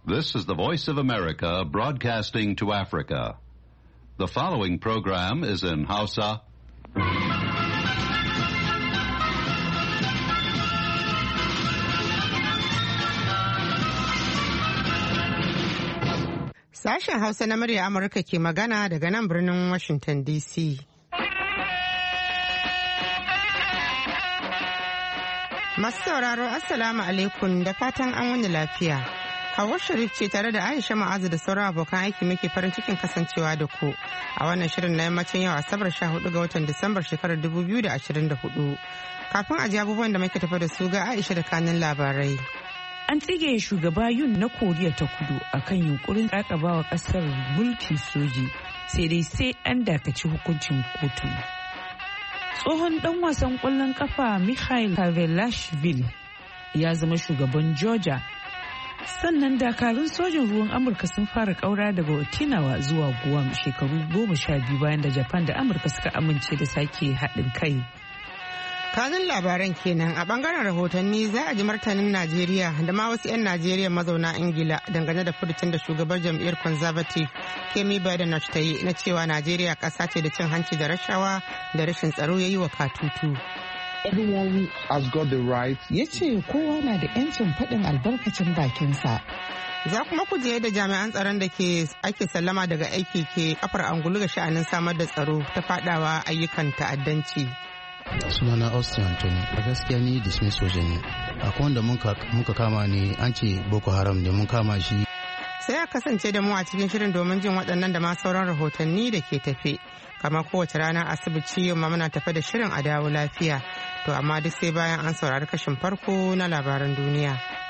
This is the Voice of America broadcasting to Africa. The following program is in Hausa. Sashen Hausa na murya Amurka ke magana daga nan birnin Washington DC. Masu sauraro Assalamu alaikum da fatan an wani lafiya. Hawwa Sharif ce tare da Aisha Ma'azu da sauran abokan aiki muke farin cikin kasancewa da ku a wannan shirin na yammacin yau Asabar 14 ga watan Disambar shekarar 2024. Kafin a ji abubuwan da muke tafa da su ga Aisha da kanin labarai. An tsige shugaba Yun na Koriya ta Kudu akan yunkurin kakabawa kasar mulkin soji sai an dakaci hukuncin kotu. Tsohon dan wasan kwallon kafa Mikhail Kavelashvili ya zama shugaban Georgia. Sannan dakarun sojin ruwan Amurka sun fara kaura daga Okinawa zuwa Guam shekaru 12 bayan da Japan da Amurka suka amince da sake haɗin kai. Kanun labaran kenan a bangaren rahotanni za a ji martanin Najeriya da ma wasu 'yan Najeriya mazauna Ingila dangane da furucin da shugabar jam'iyyar Conservative Kemi Badenoch ta yi na cewa Najeriya ƙasa ce da cin hanci da rashawa da rashin tsaro ya yi wa katutu. Everyone has got the right. Ya ce kowa na da 'yancin faɗin albarkacin bakinsa. Za kuma ku je da jami'an tsaron da ake sallama daga aiki ke kafar angulu ga sha'anin samar da tsaro ta fadawa ayyukan ta'addanci. Sunana Austin Anthony, a gaskiya ni dismiss soja ne. Akwai wanda muka kama ne an ce Boko Haram ne mun kama shi. Sai a kasance da mu a cikin shirin domin jin waɗannan da ma sauran rahotanni da ke tafe. Kamar kowace rana asibiti yau ma muna tafe da shirin a dawo lafiya. To amma duk sai bayan an saurari kashin farko na labaran duniya.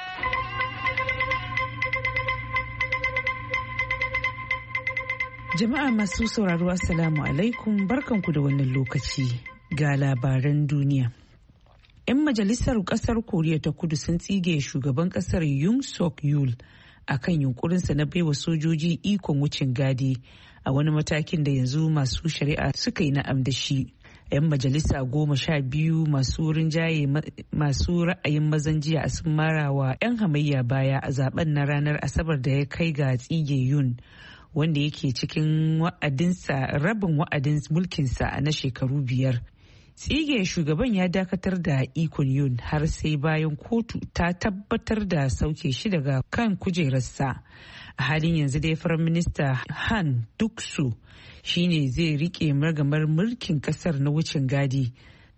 Jama'a masu sauraro Assalamu alaikum barkanku da wannan lokaci ga labaran duniya. 'Yan majalisar kasar Koriya ta Kudu sun tsige shugaban kasar Yoon Suk Yeol akan yunkurinsa na baiwa sojoji ikon wucin gadi a wani matakin da yanzu masu shari'a suka yi na'am da shi. 'Yan majalisa 12 masu rinjaye masu ra'ayin mazan jiya sun mara wa 'yan hamayya baya a zaben na ranar Asabar da ya kai ga tsige Yoon, wanda yake cikin rabin wa'adin mulkinsa na shekaru 5. Tsige shugaban ya dakatar da ikon Yoon har sai bayan kotu ta tabbatar da sauke shi daga kan kujerarsa. A halin yanzu dai Firayim Minista Han Duck-soo shine zai rike margamar mulkin kasar na wucin gadi.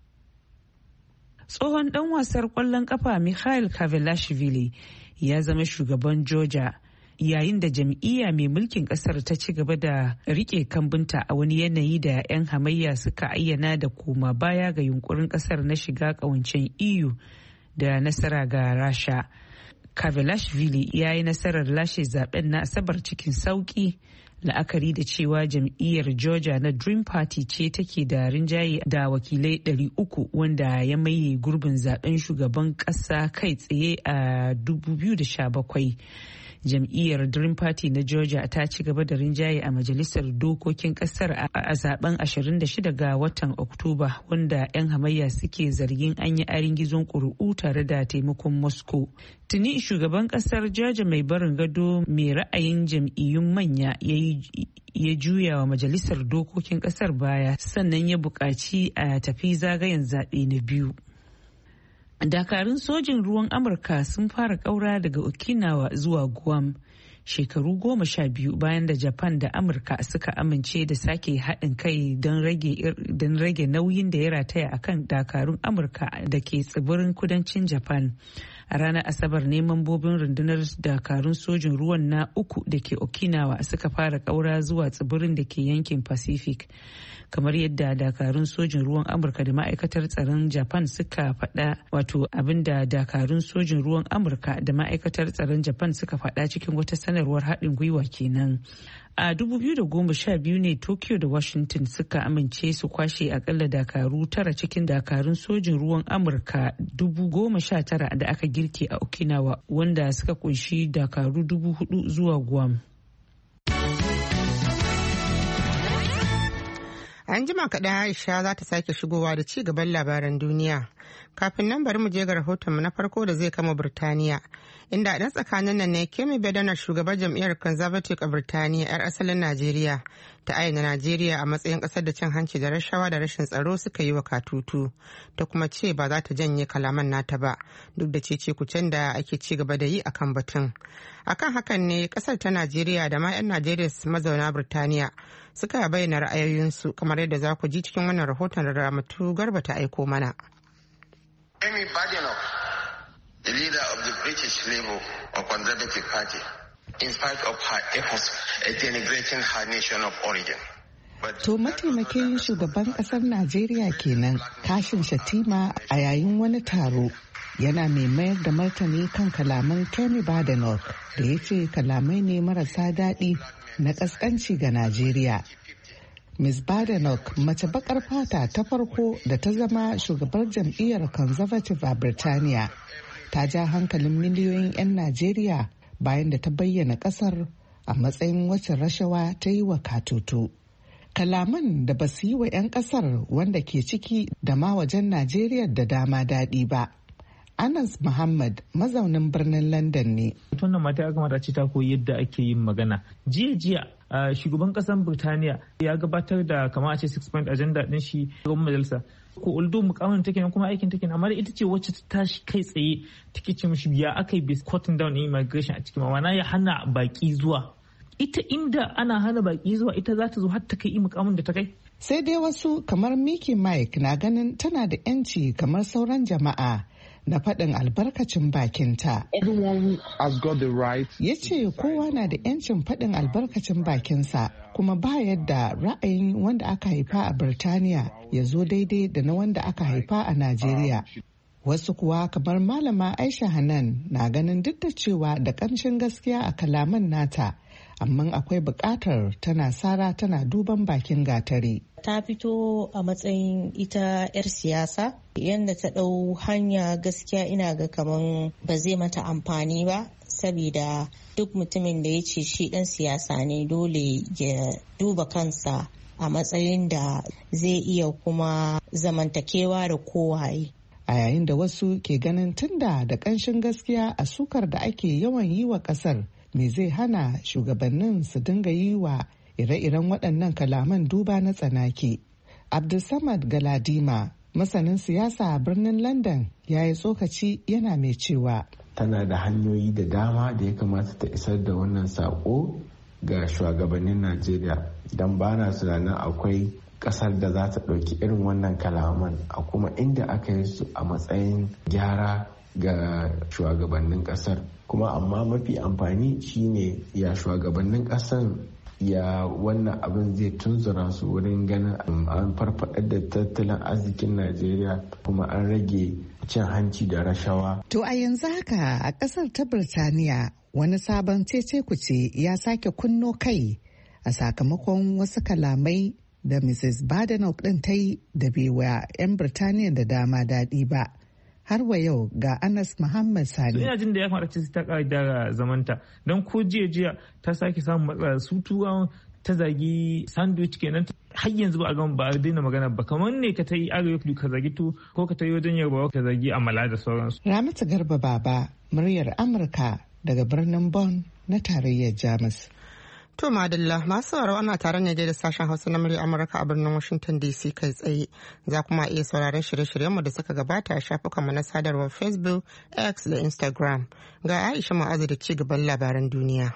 Tsohon dan wasar kwallon kafa Mikhail Kavelashvili ya zama shugaban Georgia yayin da jam'iyya mai mulkin kasar ta ci gaba da rike kambunta a wani yanayi da 'yan hamayya suka ayyana da koma baya ga yunkurin kasar na shiga kawancen EU da nasara ga Rasha. Kavelashvili ya yi nasarar lashe zaben na Asabar cikin sauki, la'akari da cewa jam'iyyar Georgia na Dream Party ce take da rinjaye da wakilai 300 wanda ya maye gurbin zaben shugaban kasa kai tsaye a 2017. Jam'iyyar Dream Party na Georgia ta ci gaba da rinjaye a majalisar dokokin kasar a zaben 26 ga watan Oktoba, wanda 'yan hamayya suke zargin an yi arin gizon ƙuri'u tare da taimakon Moscow. Tuni shugaban kasar Georgia mai barin gado mai ra'ayin jam'iyyun manya ya juya wa majalisar dokokin kasar baya, sannan ya buƙaci a tafi zagayen zaɓe na biyu. Dakarun sojin ruwan Amurka sun fara ƙaura daga Okinawa zuwa Guam shekaru 12 bayan da Japan da Amurka suka amince da sake haɗin kai don rage nauyin da ya rataya akan dakarun Amurka da ke tsibirin kudancin Japan. A ranar Asabar ne mambobin rundunar dakarun sojin ruwan na 3 da ke Okinawa suka fara ƙaura zuwa tsibirin da ke yankin Pacific. Kamar yadda dakarun sojin ruwan Amurka da ma'aikatar tsaron Japan suka faɗa, wato abinda dakarun sojin ruwan Amurka da ma'aikatar tsaron Japan suka faɗa cikin wata sanarwar haɗin gwiwa kenan. A 2012 ne Tokyo da Washington suka amince su kwashe akalla dakaru 9 cikin dakarun sojin ruwan Amurka 19,000 da aka girke a Okinawa, wanda suka kunshi dakaru 4,000 zuwa Guam. An jima kaɗan Aisha za ta sake shigowa da ci gaban labaran duniya. Kafin nan bari mu je ga rahotonmu na farko da zai kama Birtaniya. Inda a ɗan tsakanin nan ne Kemi Badenoch shugaban jam'iyyar Conservative a Birtaniya 'yar asalin Najeriya ta ayyana Najeriya a matsayin ƙasar da cin hanci da rashawa da rashin tsaro suka yi wa katutu. Ta kuma ce ba za ta janye kalaman nata ba duk da cece-kucen da ake ci gaba da yi akan batun. Akan hakan ne ƙasar ta Najeriya da ma 'yan Najeriya mazauna Birtaniya suka bayyana ra'ayoyinsu kamar yadda za ku ji cikin wannan rahoton da Ramatu Garba ta aiko mana. Kemi Badenoch, the leader of the British Labour or Conservative Party, in spite of her efforts at denigrating her nation of origin. To mataimakin shugaban kasar Najeriya kenan Kashim Shettima a yayin wani taro yana mai mayar da martani kan kalaman Kemi Badenoch da ya ce kalamai ne marasa daɗi na ƙasƙanci ga Najeriya. Ms. Badenoch mace bakar fata ta farko da ta zama shugabar jam'iyyar Conservative a Birtaniya ta ja hankalin miliyoyin 'yan Najeriya bayan da ta bayyana kasar a matsayin wacce rashawa ta yi wa katutu. Kalaman da ba su yi wa 'yan kasar wanda ke ciki da ma wajen Najeriya da dama daɗi ba. Anas Muhammad mazaunin birnin London ne. Wannan mata ya kamata ce ta koyi yadda ake yin magana. Jiya shugaban kasar Birtaniya ya gabatar da kama a ce 6-point agenda din shi ga majalisa. Ko uldo mukamin take kuma aikin take amma ita ce wacce ta tashi kai tsaye take ce mishi ya akai bi cutting down immigration a cikin mawana ya hana baki zuwa. Ita inda ana hana baki zuwa ita za ta zo har ta kai mukamin da ta kai. Sai dai wasu kamar Mickey Mike na ganin tana da 'yanci kamar sauran jama'a na faɗin albarkacin bakinta. Ya ce kowa na da 'yancin faɗin albarkacin bakinsa kuma ba yadda ra'ayin wanda aka haifa a Birtaniya ya zo daidai da na wanda aka haifa a Najeriya. Wasu kuwa kamar Malama Aisha Hanan na ganin duk da cewa da ƙamshin gaskiya a kalaman nata, amma akwai buƙatar tana sara tana duban bakin gatari. Ta fito a matsayin ita 'yar siyasa, yadda ta ɗau hanya gaskiya ina ga kaman ba zai mata amfani ba, saboda duk mutumin da ya ce shi ɗan siyasa ne dole ya duba kansa a matsayin da zai iya kuma zamantakewa da kowaye. A yayin da wasu ke ganin tunda da ƙanshin gaskiya a sukar da ake yawan yi wa ƙasar, me zai hana shugabannin su dinga yi wa ire-iren waɗannan kalaman duba na tsanaki. Abdulsamad Galadima, masanin siyasa a birnin London, ya yi tsokaci yana mai cewa tana da hanyoyi da dama da ya kamata ta isar da wannan saƙo ga shugabannin Najeriya, don ba na tunanin akwai ƙasar da za ta ɗauki irin wannan kalaman a kuma inda aka yi su a matsayin gyara ga shugabannin ƙasar. Kuma amma mafi amfani shine ya shugabannin ƙasar ya wannan abin zai tunzura su wurin ganin an farfaɗar da tattalin arzikin Najeriya kuma an rage cin hanci da rashawa. To a yanzu haka a ƙasar ta Birtaniya wani sabon cece-kuce ya sake kunno kai a sakamakon wasu kalamai da Mrs. Badenoch ɗin ta yi da bai wa 'yan Birtaniya da dama daɗi ba. Har wa yau ga Anas Muhammad Sani. Ina jin da ya kamata ta ƙara zamanta don ko jiya ta sake samun matsala su tuwa ta zagi sandwich kenan har yanzu ba a gama ba a daina magana ba kamar ne ka ta yi arewa ka zagi tu ko ka ta yi wajen yarbawa ka zagi amala da sauransu. Ramatu Garba Baba, muryar Amurka daga birnin Bonn na tarayyar Jamus. To madalla masu sauraro ana tare ne da sashen Hausa na murya Amurka a birnin Washington DC kai tsaye. Za kuma iya sauraron shirye-shiryenmu da suka gabata a shafukanmu na sadarwar Facebook, X da Instagram. Ga Aisha Ma'azu da ci gaban labaran duniya.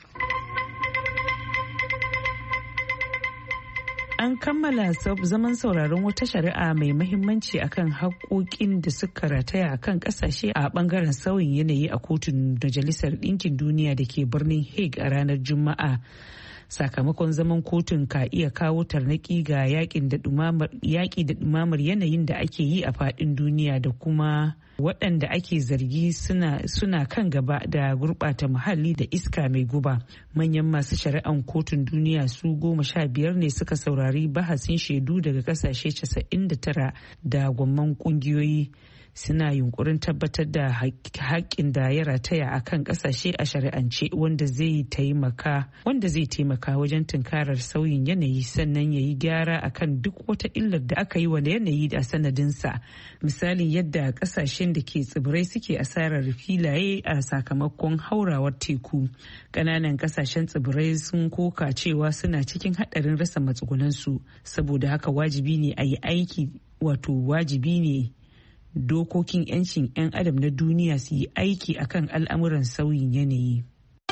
An kammala zaman sauraron wata shari'a mai mahimmanci akan haƙoƙin da suka rataya akan ƙasashe a ɓangaren sauyin yanayi a kotun Majalisar Ɗinkin Duniya da ke birnin Hague a ranar Juma'a. Sakamakon zaman kotun ka iya kawo tarnaki ga yaƙi da ɗumamar yanayin da ake yi a faɗin duniya da kuma waɗanda ake zargi suna kan gaba da gurɓata muhalli da iska mai guba. Manyan masu shari'an kotun duniya su 15 ne suka saurari bahasin shaidu daga ƙasashe 99 da gwamman ƙungiyoyi. suna yunkurin tabbatar da haƙƙin da ya rataya a kan ƙasashe a shari'ance wanda zai taimaka wajen tunkarar sauyin yanayi, sannan ya yi gyara akan duk wata illar da aka yi wa yanayi a sanadinsa. Misali yadda ƙasashen da ke tsibirai suke asarar filaye a sakamakon haurawar teku. Ƙananan ƙasashen tsibirai sun koka cewa suna cikin haɗarin rasa matsugunansu, saboda haka wajibi ne a yi aiki, wajibi ne dokokin 'yancin 'yan adam na duniya su yi aiki akan al'amuran sauyin yanayi.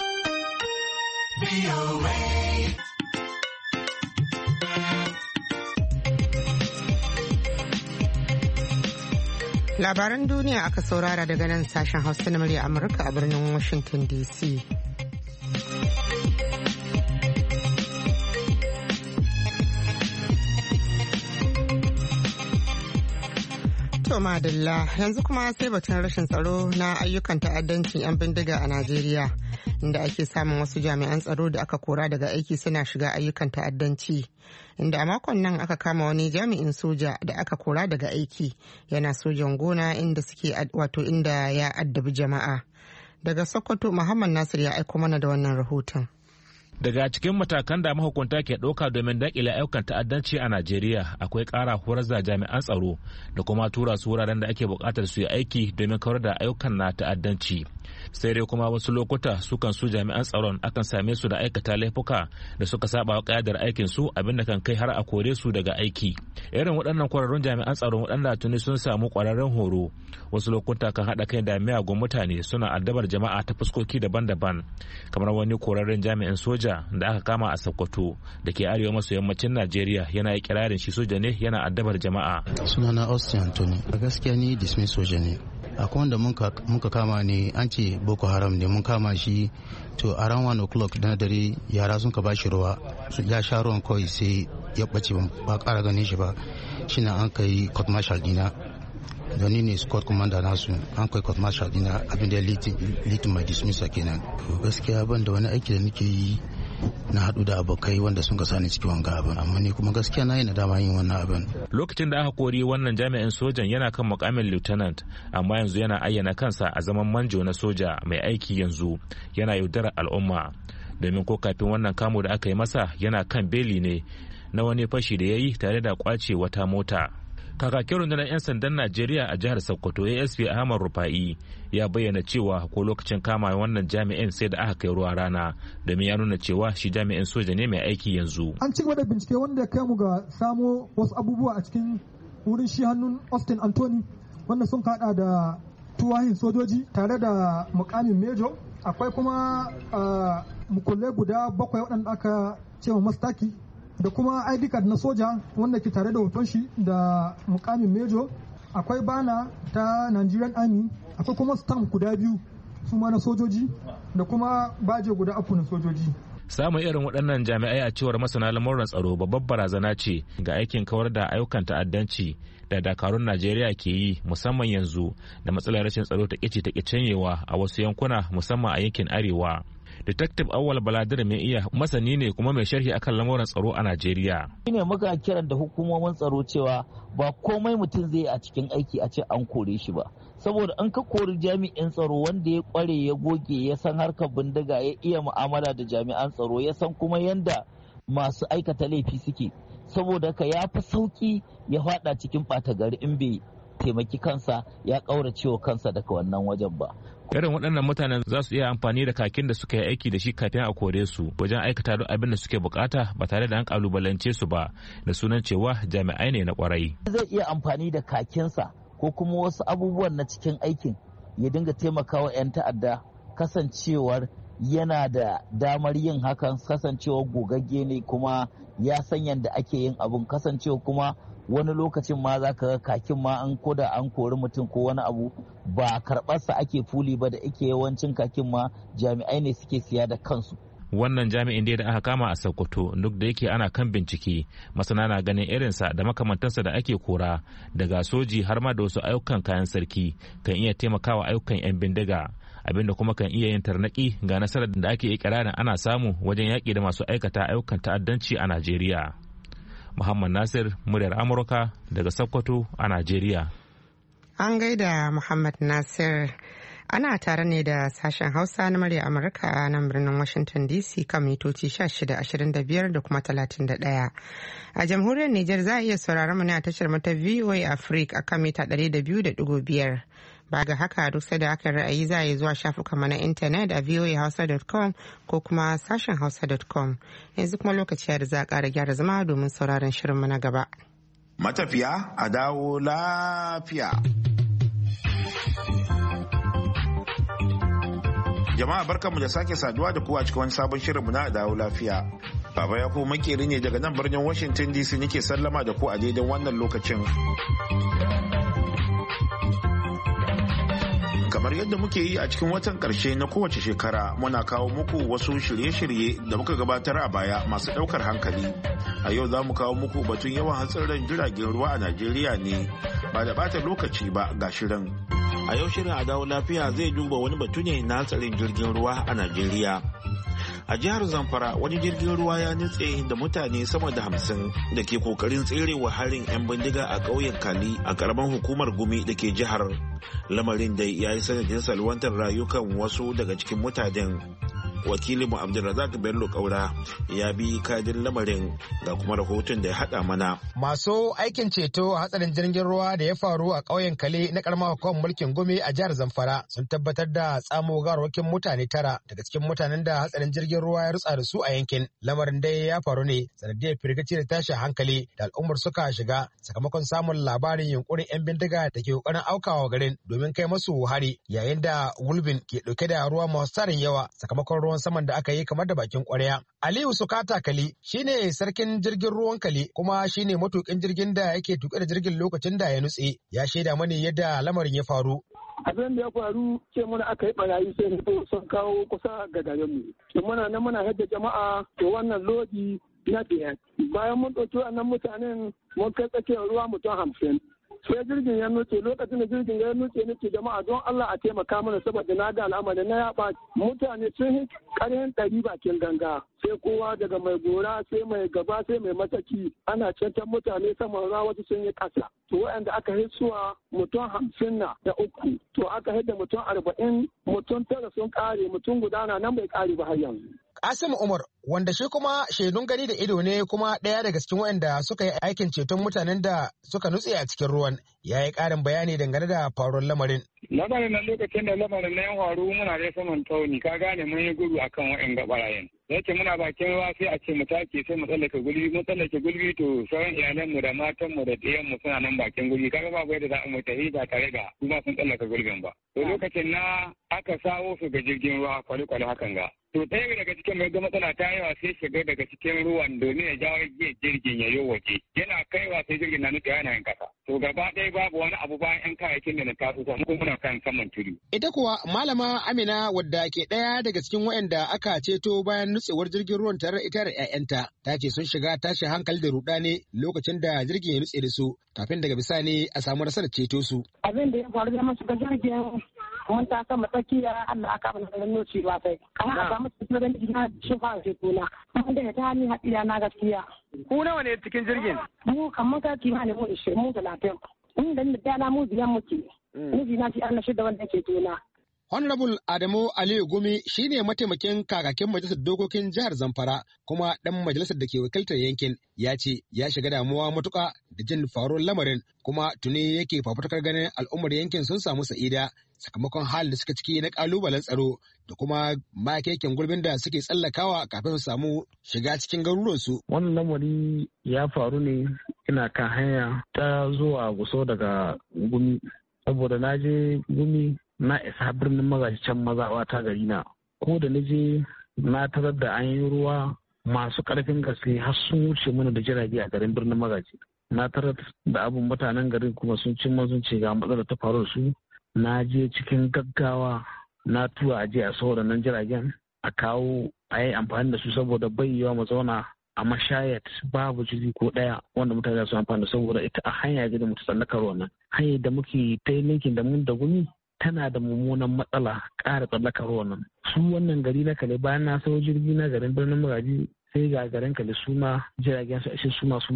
Labaran duniya aka saurara daga nan sashen Hausa na murya Amurka a birnin Washington DC. To madalla, yanzu kuma sai batun rashin tsaro na ayyukan ta'addancin 'yan bindiga a Najeriya, inda ake samun wasu jami'an tsaro da aka kora daga aiki suna shiga ayyukan ta'addanci, inda a makon nan aka kama wani jami'in soja da aka kora daga aiki yana sojan gona inda ya addabi jama'a. Daga Sokoto, Muhammad Nasir ya aiko mana da wannan rahoton. Daga cikin matakan da mahukunta ke ɗauka domin daƙile ayyukan ta'addanci a Najeriya akwai ƙara horar da jami'an tsaro da kuma tura su wuraren da ake buƙatar su yi aiki domin kawar da ayyukan na ta'addanci. Sai dai kuma wasu lokuta sukan su jami'an tsaron akan same su da aikata laifuka da suka saba wa ƙa'idar aikin su, abinda kan kai har a kore su daga aiki. Irin waɗannan kwararrun jami'an tsaron waɗanda tuni sun samu ƙwararren horo wasu lokuta kan haɗa kai da miyagun mutane suna addabar jama'a ta fuskoki daban-daban, kamar wani korarren jami'in soja da aka kama a Sokoto da ke arewa maso yammacin Najeriya yana yi kirarin shi soja ne yana addabar jama'a. Sunana Austin Anthony. A gaskiya ni dismiss soja ne. Akwai wanda muka kama ne, an ce Boko Haram ne, mun kama shi to around 1 o'clock na dare yara sun ka bashi ruwa, ya sha ruwan kawai sai ya ɓace, ba ƙara ganin shi ba. Shi na an kai court martial dina, da ni ne squad commander nasu, an kai court martial dina, abin da ya litin mai dismissal kenan. Gaskiya ban da wani aiki da nake yi, na haɗu da abokai wanda sun gasa ni cikin wanga abin, amma ni kuma gaskiya na yi nadama yin wannan abin. Lokacin da aka kori wannan jami'in sojan yana kan mukamin lieutenant, amma yanzu yana ayyana kansa a zaman manjo na soja mai aiki yanzu, yana yaudarar al'umma, domin ko kafin wannan kamo da aka yi masa yana kan beli ne na wani fashi da ya yi tare da kwace wata mota. Kakakin rundunar 'yan sandan Najeriya a jihar Sokoto ASP Ahmad Rufa'i ya bayyana cewa ko lokacin kama wannan jami'in sai da aka kai ruwa rana, domin ya nuna cewa shi jami'in soja ne mai aiki yanzu. An ci gaba da bincike wanda ya kai mu ga samo wasu abubuwa a cikin wurin shi hannun Austin Anthony, wanda sun kada da tuwahin sojoji tare da mukamin mejo. Akwai kuma mukullai guda 7 waɗanda aka ce wa mastaki, da kuma ID card na soja wanda ke tare da hoton shi da mukamin mejo. Akwai bana ta Nigerian Army, akwai kuma stamp guda 2 su ma na sojoji, da kuma baje guda 3 na sojoji. Samun irin waɗannan jami'ai a cewar masana lamuran tsaro babbar barazana ce ga aikin kawar da ayyukan ta'addanci da dakarun Najeriya ke yi, musamman yanzu da matsalar rashin tsaro ta ƙici ta cinyewa a wasu yankuna, musamman a yankin arewa. Detective Awal Baladir mai iya masani ne kuma mai sharhi akan lamuran tsaro a Najeriya. Shine muka kiran da hukumomin tsaro cewa ba komai mutum zai a cikin aiki a ce an kore shi ba. Saboda an ka kori jami'in tsaro wanda ya kware ya goge ya san harkar bindiga ya iya mu'amala da jami'an tsaro ya san kuma yanda masu aikata laifi suke. Saboda ka ya fi sauki ya fada cikin ɓata gari in bai taimaki kansa ya ƙaurace wa kansa daga wannan wajen ba. Irin waɗannan mutanen za su iya amfani da kakin da suka yi aiki da shi kafin a kore su wajen aikata duk abin da suke bukata ba tare da an kalubalance su ba, da sunan cewa jami'ai ne na kwarai. Zai iya amfani da kakinsa ko kuma wasu abubuwan na cikin aikin ya dinga taimakawa 'yan ta'adda, kasancewar yana da damar yin hakan, kasancewar gogagge ne kuma ya san yadda ake yin abun, kasancewa kuma wani lokacin ma za ka ga kakin ma an koda an kori mutum ko wani abu ba karɓarsa ake fuli ba, da ake yawancin kakin ma jami'ai ne suke siya da kansu. Wannan jami'in da aka kama a Sokoto, duk da yake ana kan bincike, masana na ganin irinsa da makamantansa da ake kora daga soji har ma da wasu ayyukan kayan sarki kan iya taimakawa ayyukan 'yan bindiga, abinda kuma kan iya yin tarnaki ga nasarar da ake ikirarin ana samu wajen yaƙi da masu aikata ayyukan ta'addanci a Najeriya. Muhammad Nasir, muryar Amurka daga Sokoto a Najeriya. An gaida Muhammad Nasir. Ana tare ne da sashen Hausa na murya Amurka a nan birnin Washington DC kan mitoci 1625 da kuma 31. A jamhuriyar Nijar za a iya sauraron mu ne a tashar mata VOA Africa a kan mita 200.5. Ba ga haka duk sai da aka ra'ayi za a yi zuwa shafukan na intanet a voahausa.com ko kuma sashen hausa.com. Yanzu kuma lokaci da za a ƙara gyara zama domin sauraron shirinmu na gaba. Matafiya a dawo lafiya. Jama'a barkanmu da sake saduwa da kowa cikin wani sabon shirinmu na dawo lafiya. Baba ya ko makeri ne daga nan birnin Washington DC nake sallama da ku a daidai wannan lokacin. Kamar yadda muke yi a cikin watan karshe na kowace shekara muna kawo muku wasu shirye-shirye da muka gabatar a baya masu daukar hankali. A yau za mu kawo muku batun yawan hatsarin jiragen ruwa a Najeriya ne ba da bata lokaci ba ga shirin. A yau shirin a dawo lafiya zai duba wani batu ne na hatsarin jirgin ruwa a Najeriya. A jihar Zamfara wani jirgin ruwa ya nutse da mutane sama da 50 da ke kokarin tserewa harin 'yan bindiga a ƙauyen Kali a ƙaramin hukumar Gumi da ke jihar. Lamarin da ya yi sanadin salwantar rayukan wasu daga cikin mutanen. Wakilinmu Abdulrazak Bello Kaura ya bi kadin lamarin ga kuma rahoton da ya haɗa mana. Masu aikin ceto a hatsarin jirgin ruwa da ya faru a ƙauyen Kale na ƙaramar hukumar mulkin Gumi a jihar Zamfara sun tabbatar da tsamo gawarwakin mutane 9 daga cikin mutanen da hatsarin jirgin ruwa ya rutsa da su a yankin. Lamarin dai ya faru ne sanadiyar firgici da tashin hankali da al'ummar suka shiga sakamakon samun labarin yunkurin 'yan bindiga da ke kokarin aukawa garin domin kai masu hari yayin da gulbin ke ɗauke da ruwa masu tarin yawa sakamakon ruwan saman da aka yi kamar da bakin kwarya. Aliyu Sukata Kali shine sarkin jirgin ruwan Kali kuma shine matukin jirgin da yake tuƙe da jirgin lokacin da ya nutse. Ya shaida mani yadda lamarin ya faru. Abin da ya faru ce muna aka yi barayi sai sun kawo kusa ga garin mu. To muna nan muna hadda jama'a to wannan lodi na biyar. Bayan mun ɗauki wannan mutanen mun kai tsakiyar ruwa mutum 50. Sai jirgin ya nuce lokacin da jirgin ya nuce nake jama'a don Allah a taimaka mana saboda na ga al'amari na yaba mutane sun yi ƙaryan 100 bakin ganga sai kowa daga mai gora sai mai gaba sai mai mataki ana cancan mutane saman ruwa wasu sun yi ƙasa to waɗanda aka hitsuwa mutum 53 to aka hidda mutum 40 mutum 9 sun ƙare mutum guda na nan bai ƙare ba har yanzu. Kasim Umar wanda shi kuma shaidun gani da ido ne kuma ɗaya daga cikin waɗanda suka yi aikin ceton mutanen da suka nutse a cikin ruwan ya yi ƙarin bayani dangane da faruwar lamarin. Lamarin nan lokacin da lamarin na yan faru muna da saman tauni ka gane mun yi gudu akan waɗanda barayin. Yake muna bakin ruwa sai a ce mu take sai mu tsallake gulbi to sauran iyalanmu da matanmu da ɗiyanmu suna nan bakin gulbi kaga babu yadda za mu tafi ba tare da su ma sun tsallaka gulbin ba. To lokacin na aka sawo su ga jirgin ruwa kwale-kwale hakan ga. To ɗaya daga cikin mai ga matsala ta yawa sai shiga daga cikin ruwan domin ya jawo jirgin ya yi waje. Yana kaiwa sai jirgin na nufi yana yin kasa. To gaba ɗaya babu wani abu bayan 'yan kayayyakin da na taso kuma muna kan saman tudu. Ita kuwa Malama Amina wadda ke ɗaya daga cikin waɗanda aka ceto bayan nutsewar jirgin ruwan tare ita da 'ya'yanta ta ce sun shiga tashin hankali da rudani lokacin da jirgin ya nutse da su kafin daga bisani a samu nasarar ceto su. Abin da ya faru da masu jirgin mun ta sama tsakiya Allah aka bani da noci ba sai kana a samu cikin da ina shufa ce kula mun da ta ni hadiya na gaskiya. Ku nawa ne cikin jirgin? Mu kamar ka kima ne mu 20 mu 30 mun da na mu biyan muke miji na shi Allah shi da wanda ke tona. Honorable Adamu Aliyu Gumi shine mataimakin kakakin majalisar dokokin jihar Zamfara kuma ɗan majalisar da ke wakiltar yankin ya ce ya shiga damuwa matuƙa da jin faruwar lamarin kuma tuni yake fafutukar ganin al'ummar yankin sun samu sa'ida sakamakon halin da suka ciki na ƙalubalen tsaro da kuma makekin gurbin da suke tsallakawa kafin su samu shiga cikin garuruwansu. Wannan lamari ya faru ne ina kan hanya ta zuwa Gusau daga Gumi saboda na je Gumi na isa birnin magaji can mazaɓa ta gari na ko da na je na tarar da an yi ruwa masu ƙarfin gaske har sun wuce mana da jirage a garin birnin magaji na tarar da abin mutanen garin kuma sun sun ce ga matsalar ta faru da su na je cikin gaggawa na tura a je a saboda nan jiragen a kawo a yi amfani da su saboda bai yiwa mu zauna a mashayat babu jirgi ko ɗaya wanda mutane su amfani da saboda ita a hanya gidan mutu tsallakar wannan hanyar da muke ta yankin da mun da Gumi tana da mummunan matsala ƙara tsallakar wannan su wannan gari na Kale bayan na sau jirgi na garin birnin Magaji sai ga garin Kale suna jiragen su ashe suna sun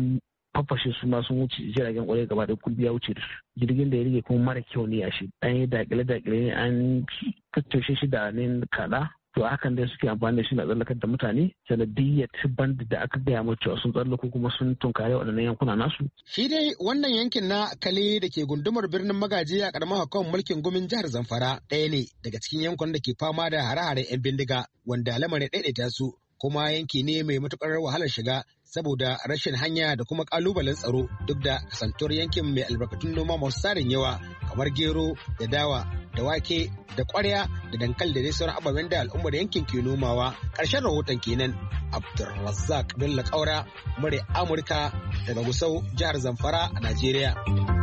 fafashe su ma sun wuce jiragen kwarai gaba da kulbi ya wuce da su. Jirgin da ya rige kuma mara kyau ne a shi, an yi dakile-dakile ne, an tattaushe shi da ne kaɗa. To hakan dai suke amfani da shi na tsallakar da mutane sanadiyyar band da aka gaya mu cewa sun tsallako kuma sun tunkare waɗannan yankuna nasu. Shi dai wannan yankin na Kale da ke gundumar birnin Magaji a ƙaramar hukumar mulkin gumin jihar Zamfara ɗaya ne daga cikin yankunan da ke fama da hare-haren 'yan bindiga wanda lamarin ɗaiɗaita su, kuma yanki ne mai matuƙar wahalar shiga saboda rashin hanya da kuma ƙalubalen tsaro, duk da kasantuwar yankin mai albarkatun noma masu tarin yawa kamar gero da dawa da wake da ƙwarya da dankali da dai sauran ababen da al'ummar yankin ke nomawa. Ƙarshen rahoton kenan. Abdulrazzaq Bello Kaura, murya Amurka daga Gusau, jihar Zamfara a Najeriya.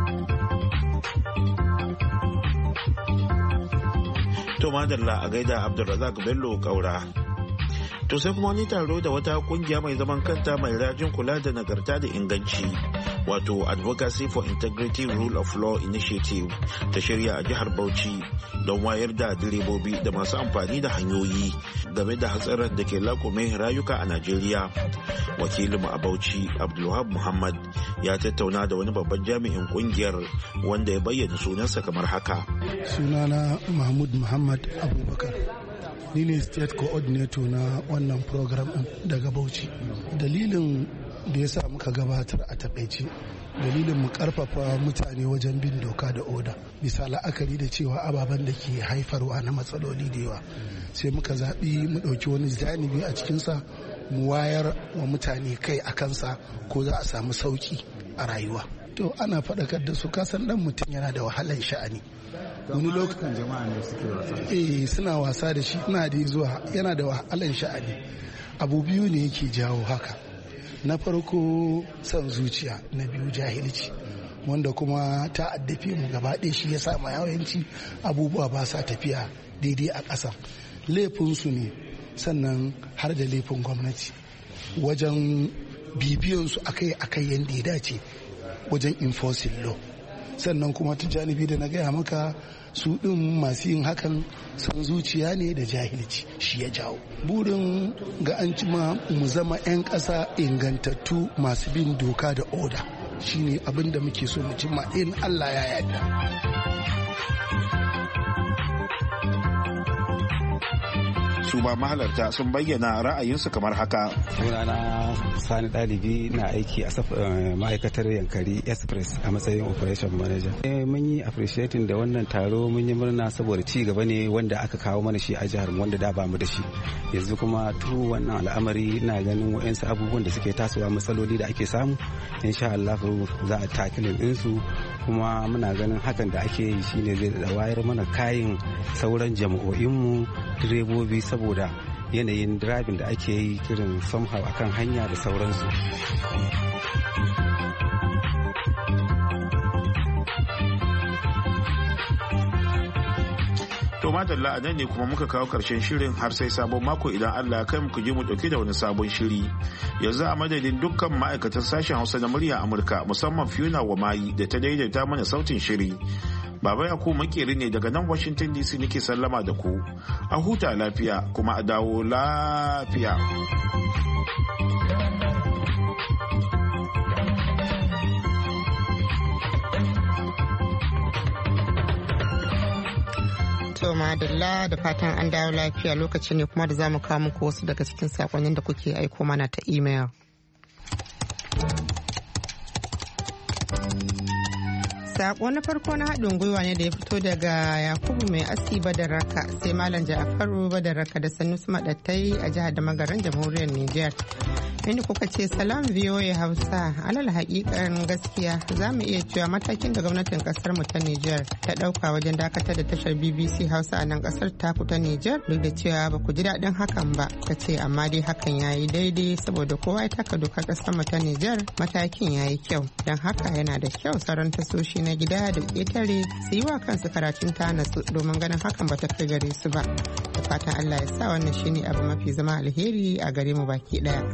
To madalla a gaida Abdulrazzaq Bello Kaura. To sai kuma wani taro da wata kungiya mai zaman kanta mai rajin kula da nagarta da inganci, wato Advocacy for Integrity Rule of Law Initiative, ta shirya a jihar Bauchi don wayar da direbobi da masu amfani da hanyoyi game da hatsarin da ke lakume rayuka a Najeriya. Wakilin a Bauchi Abdulwahab Muhammad ya tattauna da wani babban jami'in kungiyar wanda ya bayyana sunansa kamar haka. Sunana Mahmud Muhammad Abubakar. Ni ne state coordinator na wannan program daga Bauchi. Dalilin da ya sa muka gabatar a takaice, dalilin mu karfafa mutane wajen bin doka da oda bisa la'akari da cewa ababen da ke haifarwa na matsaloli da yawa, sai muka zaɓi mu ɗauki wani janibi a cikinsa mu wayar wa mutane kai a kansa ko za a samu sauki a rayuwa. To ana faɗakar da su, kasan ɗan mutum yana da wahalar sha'ani. Wani lokacin jama'a ne suke wasa. Suna wasa da shi, ina da zuwa, yana da wahalar sha'ani. Abu biyu ne yake jawo haka. Na farko son zuciya, na biyu jahilci, wanda kuma ta addafe mu gaba ɗaya. Shi ya sa ma yawanci abubuwa ba sa tafiya daidai a ƙasa. Laifinsu ne, sannan har da laifin gwamnati wajen bibiyansu akai yadda ya dace wajen enforcing law. Sannan kuma ta janibi da na gaya maka, su ɗin masu yin hakan son zuciya ne da jahilci, shi ya jawo. Burin ga an cima mu zama 'yan ƙasa ingantattu masu bin doka da oda, shine abin da muke so mu cimma in Allah ya yarda. Su ma mahalarta sun bayyana ra'ayinsu kamar haka. Sunana Sani Ɗalibi, na aiki a ma'aikatar Yankari Express a matsayin operation manager. Mun yi appreciating da wannan taro, mun yi murna saboda ci gaba ne wanda aka kawo mana shi a jihar wanda da ba mu da shi. Yanzu kuma wannan al'amari na ganin wa'ansu abubuwan da suke tasowa, matsaloli da ake samu, insha Allah za a takilin ɗinsu, kuma muna ganin hakan da ake yi shine zai wayar mana kayin sauran jama'o'inmu direbobi saboda yanayin driving da ake yi irin somehow akan hanya da sauransu. To madalla a nan ne kuma muka kawo karshen shirin, har sai sabon mako idan Allah ya kai mu je mu dauke da wani sabon shiri. Yanzu a madadin dukkan ma'aikatan sashen Hausa na murya Amurka, musamman Fiona Wamayi da ta daidaita mana sautin shiri. Baba Yakubu Makeri ne daga nan Washington DC nake sallama da ku. A huta lafiya kuma a dawo lafiya. To madalla, da fatan an dawo lafiya. Lokaci ne kuma da za mu kawo muku wasu daga cikin sakonnin da kuke aiko mana ta email. Sako na farko na haɗin gwiwa ne da ya fito daga Yakubu mai asi Badaraka, sai Malam Ja'faru Badaraka da Sanusi Madattai a jihar da Magaran jamhuriyar Nijar. Inda kuka ce salam VOA Hausa, alal haƙiƙan gaskiya za mu iya cewa matakin da gwamnatin kasar mu ta Nijar ta ɗauka wajen dakatar da tashar BBC Hausa a nan kasar taku ta Nijar, duk da cewa ba ku ji daɗin hakan ba, ka ce amma dai hakan ya yi daidai saboda kowa ya taka dokar kasar mu ta Nijar, matakin ya yi kyau. Don haka yana da kyau sauran tasoshi na gida da ƙetare su yi wa kansu karatun ta nasu domin ganin hakan ba ta kai gare su ba. Da fatan Allah ya sa wannan shine abu mafi zama alheri a gare mu baki ɗaya.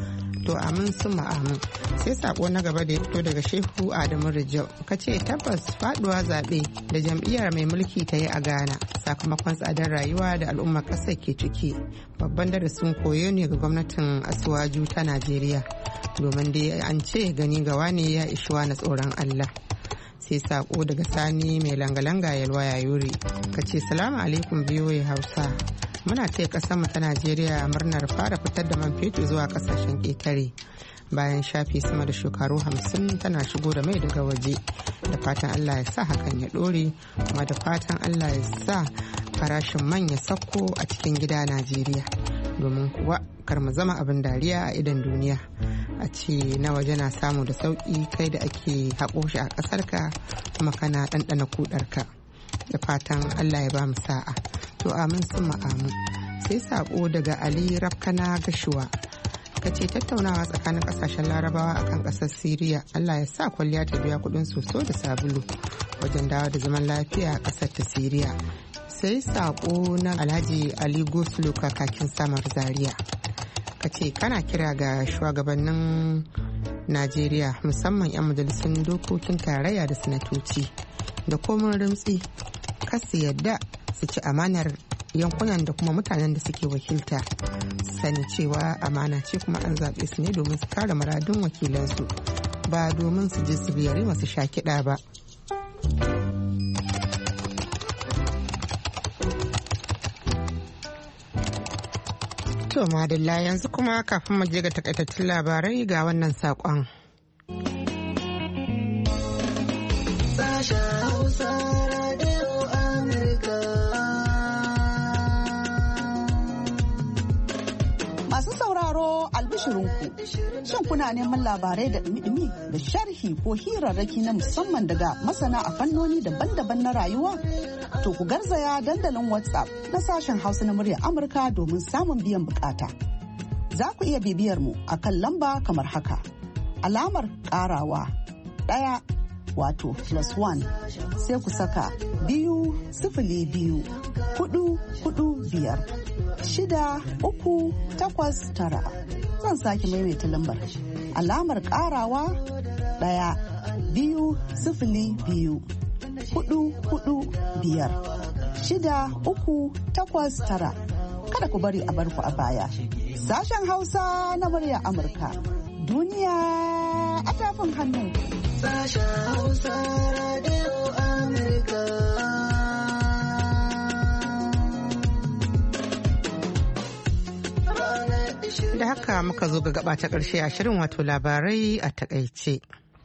To amin sun amin. Sai sako na gaba da ya fito daga Shehu Adamu Rijau. Ka ce tabbas faduwa zaɓe da jam'iyyar mai mulki ta yi a Ghana sakamakon tsadar rayuwa da al'ummar ƙasar ke ciki. Babban darasin koyo ne ga gwamnatin Asuwaju ta Najeriya. Domin dai an ce gani gawa ne ya ishiwa na tsoron Allah. Sai sako daga Sani mai langa-langa yalwa yayuri. Ka ce salamu alaikum biyoyi Hausa. Muna taya kasar mu ta Najeriya murnar fara fitar da man fetur zuwa kasashen ƙetare bayan shafe sama da shekaru 50 tana shigo da mai daga waje. Da fatan Allah ya sa hakan ya ɗore kuma da fatan Allah ya sa farashin man ya sauko a cikin gida Najeriya domin kuwa kar mu zama abin dariya a idan duniya. A ce na waje na samu da sauƙi kai da ake haƙo shi a ƙasarka kuma kana ɗanɗana kuɗarka. Da fatan Allah ya ba mu sa'a. To amin sun amin. Sai sako daga Ali Rafkana Gashuwa. Ka ce tattaunawa tsakanin kasashen larabawa akan kasar Siriya Allah ya sa kwalliya ta biya kudin soso da sabulu wajen dawo da zaman lafiya a kasar ta Siriya. Sai sako na Alhaji Ali Goslo kakakin samar Zaria. Ka ce kana kira ga shugabannin Najeriya musamman 'yan majalisun dokokin tarayya da sanatoci da komin rimtsi kasu yadda su ci amanar yankunan da kuma mutanen da suke wakilta, sani cewa amana ce kuma an zaɓe su ne domin su kare muradun wakilansu ba domin su ji su biyari masu sha kiɗa ba. To madalla yanzu kuma kafin mu je ga takaitattun labarai ga wannan saƙon. Albishirinku, shin kuna neman labarai da ɗumi-ɗumi da sharhi ko hirarraki na musamman daga masana a fannoni daban-daban na rayuwa? To ku garzaya dandalin WhatsApp na sashen Hausa na muryar Amurka domin samun biyan bukata. Za ku iya bibiyar mu a kan lamba kamar haka. Alamar ƙarawa 1 wato +1 sai ku saka 202 445 6389. Zan sake maimaita lambar. Alamar ƙarawa 1 202 445 6389. Kada ku bari a barku a baya. Sashen Hausa na muryar Amurka. Duniya a tafin hannu. Sashen Hausa Radio Amurka. Da haka muka zo ga gaba ta ƙarshe a shirin wato labarai a takaice.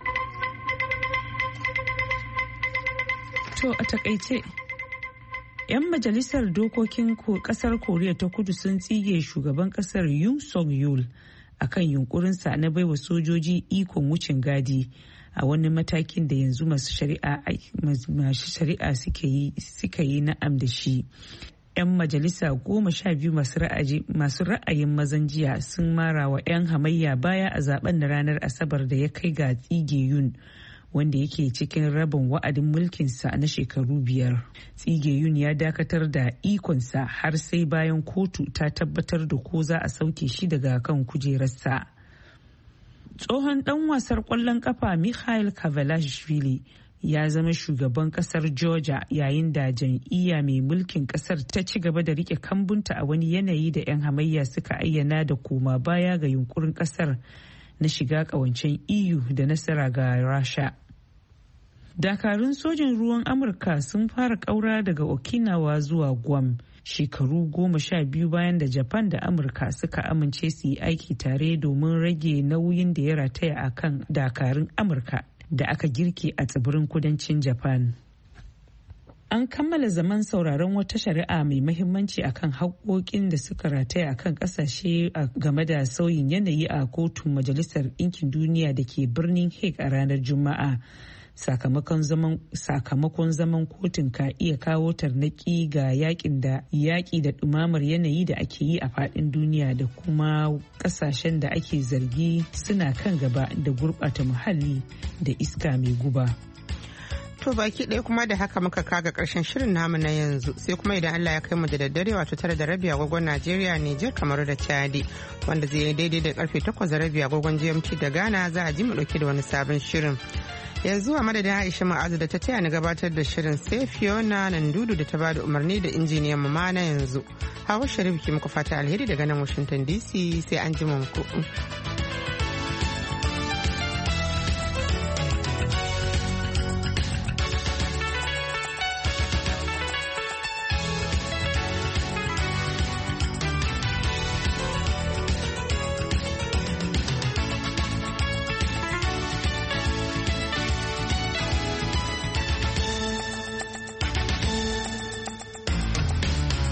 To a takaice, 'yan majalisar dokokin kasar Koriya ta Kudu sun tsige shugaban kasar Yoon Suk Yeol akan yunkurinsa na baiwa sojoji ikon wucin gadi a wani matakin da yanzu masu shari'a suka yi na'am da shi. 'Yan majalisa 12 masu ra'ayin mazan jiya sun mara wa 'yan hamayya baya a zaben na ranar Asabar da ya kai ga tsige Yun, wanda yake cikin rabin wa'adin mulkinsa na shekaru 5. Tsige Yun ya dakatar da ikonsa har sai bayan kotu ta tabbatar da ko za a sauke shi daga kan kujerarsa. Tsohon dan wasar kwallon kafa Mikhail Kavelashvili ya zama shugaban kasar Georgia yayin da jam'iyya mai mulkin kasar ta ci gaba da rike kambunta a wani yanayi da 'yan hamayya suka ayyana da koma baya ga yunkurin kasar na shiga kawancen EU da nasara ga Rasha. Dakarun sojin ruwan Amurka sun fara kaura daga Okinawa zuwa Guam shekaru 12 bayan da Japan da Amurka suka amince su yi aiki tare domin rage nauyin da ya rataya a kan dakarun Amurka da aka girke a tsibirin kudancin Japan. An kammala zaman sauraron wata shari'a mai mahimmanci akan haƙoƙin da suka rataya akan ƙasashe game da sauyin yanayi a kotun Majalisar Ɗinkin Duniya da ke birnin Hague a ranar Juma'a. Sakamakon zaman kotun ka iya kawo tarnaki ga yaƙi da ɗumamar yanayi da ake yi a faɗin duniya da kuma ƙasashen da ake zargi suna kan gaba da gurɓata muhalli da iska mai guba. To baki ɗaya kuma da haka muka kaga ƙarshen shirin namu na yanzu sai kuma idan Allah ya kai mu da daddare wato 9:30 agogon Najeriya Nijar Kamaru da Chadi wanda zai yi daidai da karfe 8:30 agogon GMT da Ghana za a ji mu ɗauke da wani sabon shirin. Yanzu a madadin Aisha Ma'azu da ta taya ni gabatar da shirin sai Fiona Nandudu da ta bada umarni da injiniyan mu ma na yanzu. Hawa Sharif ki muku fata alheri daga nan Washington DC sai an ji mu.